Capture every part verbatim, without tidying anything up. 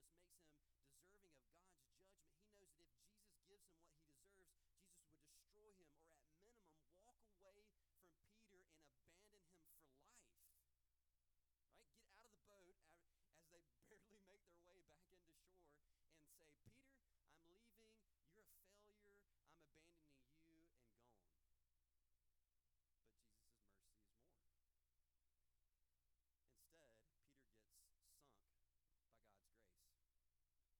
sinfulness makes him deserving of God's judgment. He knows that if Jesus gives him what he deserves, Jesus would destroy him, or at minimum walk away from Peter and abandon him for life. Right? Get out of the boat as they barely make their way back into shore and say, Peter, I'm leaving. You're a failure. I'm abandoning you and gone. But Jesus' mercy is more. Instead, Peter gets sunk by God's grace.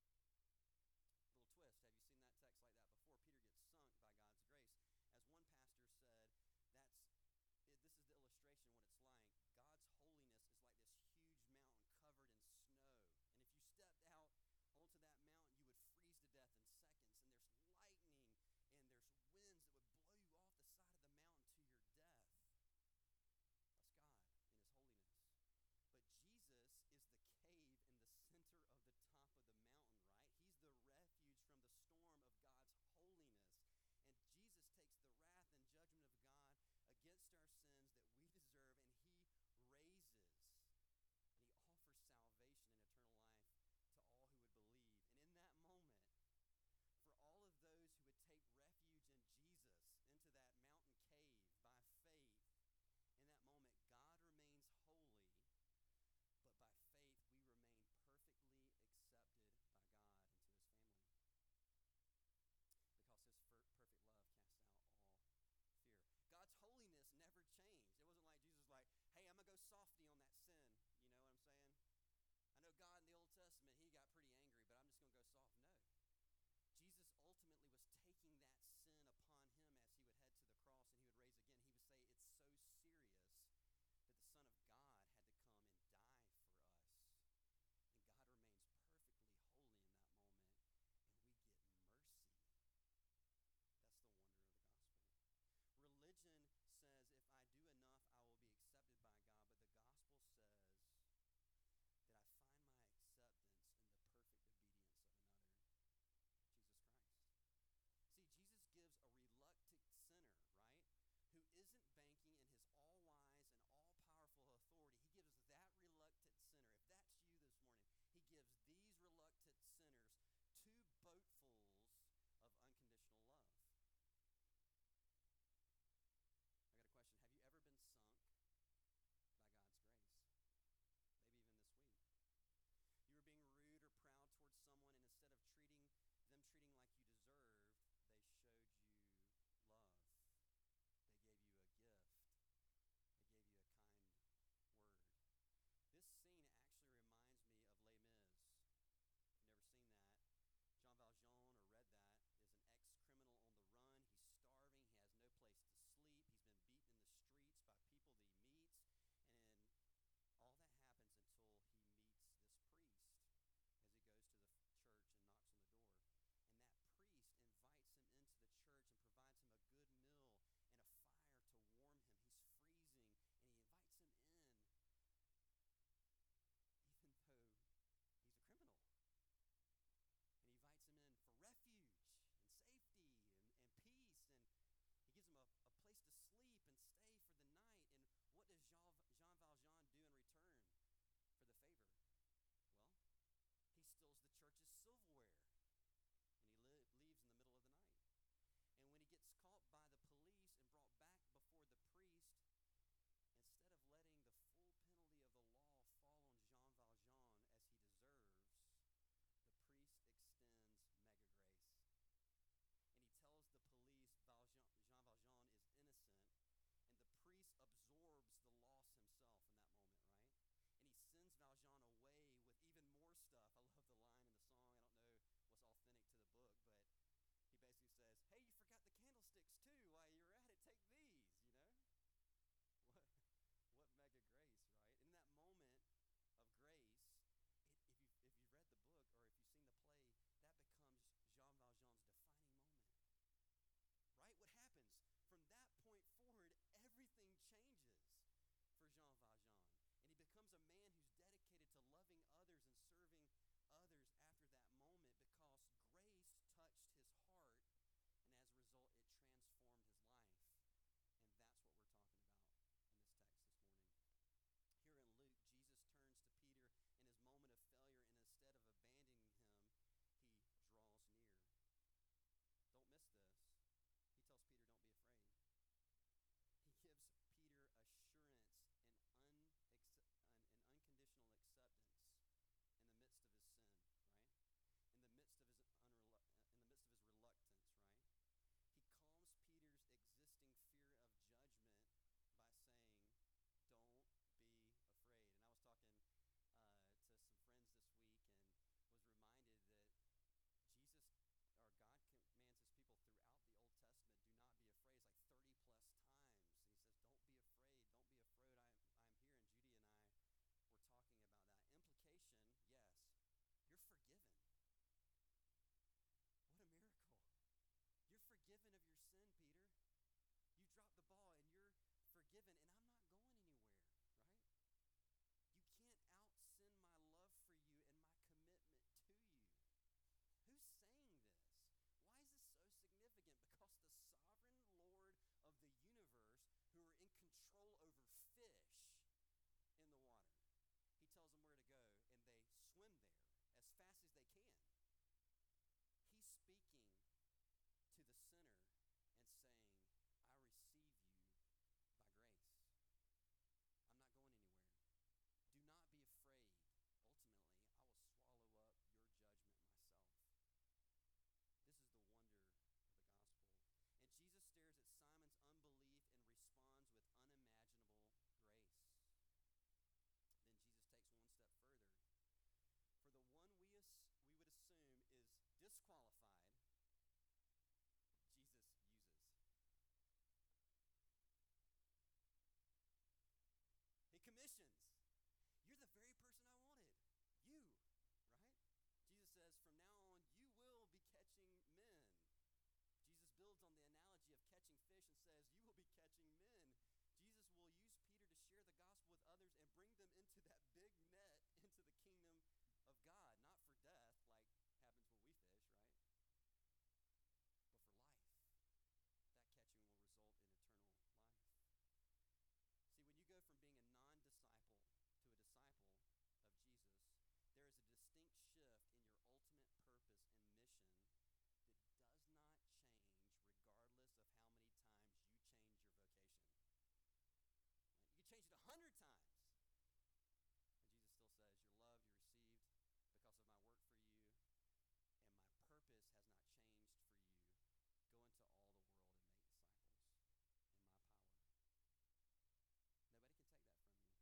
says, from now on, you will be catching men. Jesus builds on the analogy of catching fish and says, you will be catching men. Jesus will use Peter to share the gospel with others and bring them into that big net, into the kingdom of God. Not for death, like happens when we fish, right? But for life. That catching will result in eternal life. See, when you go from being a non-disciple to a disciple of Jesus, there is a distinct shift in your ultimate purpose and mission that does not change regardless of how many times you change your vocation. Right? You can change it a hundred times. And Jesus still says, you're loved, you're received because of my work for you, and my purpose has not changed for you. Go into all the world and make disciples in my power. Nobody can take that from you.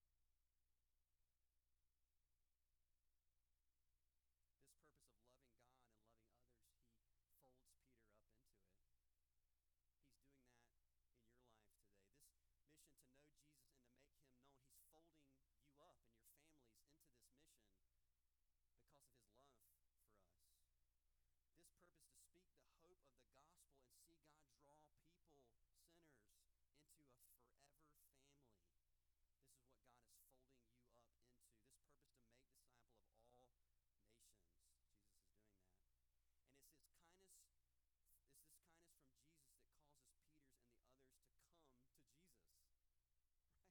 This purpose of loving God and loving others, he folds Peter up into it. He's doing that in your life today. This mission to know Jesus and to make him known, he's folding you up and your families into this mission because of his love for us. This purpose to speak the hope of the gospel and see God draw people, sinners, into a forever family. This is what God is folding you up into. This purpose to make disciple of all nations. Jesus is doing that. And it's this kindness, it's this kindness from Jesus that causes Peter's and the others to come to Jesus. Right?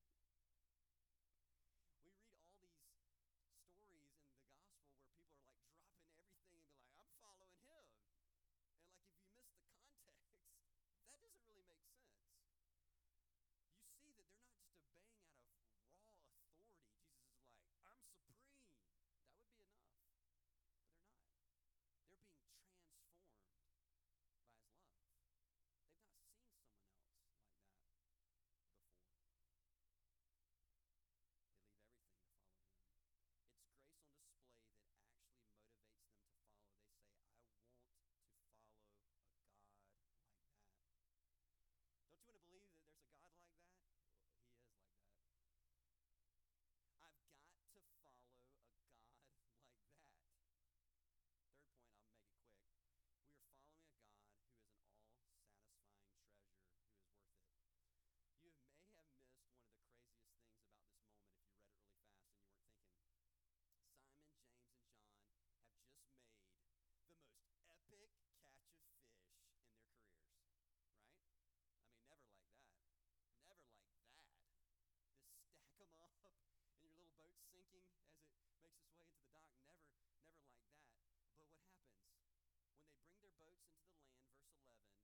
We read all these stories in the gospel where people are like dropping everything and be like, I'm following him. And like if you miss the context, that doesn't really make sense. You see that they're not just obeying out of raw authority. Jesus is like, I'm supreme. That would be enough. But they're not. They're being transformed by his love. They've not seen someone else like that before. They leave everything to follow him. It's grace on display that actually motivates them to follow. They say, I want to follow a God like that. Don't you want to believe that there's a God like that? Well, he is like that. I've got to follow a God like that. Third point, I'll make it quick. We are following a God who is an all-satisfying treasure, who is worth it. You may have missed one of the craziest things about this moment if you read it really fast and you weren't thinking. Simon, James, and John have just made the most epic catch of fish in their careers, right? I mean, never like that. Never like that. Just stack them up and your little boat's sinking as it makes its way into the dock. Never, never like that. But what happens? When they bring their boats into the land, verse eleven,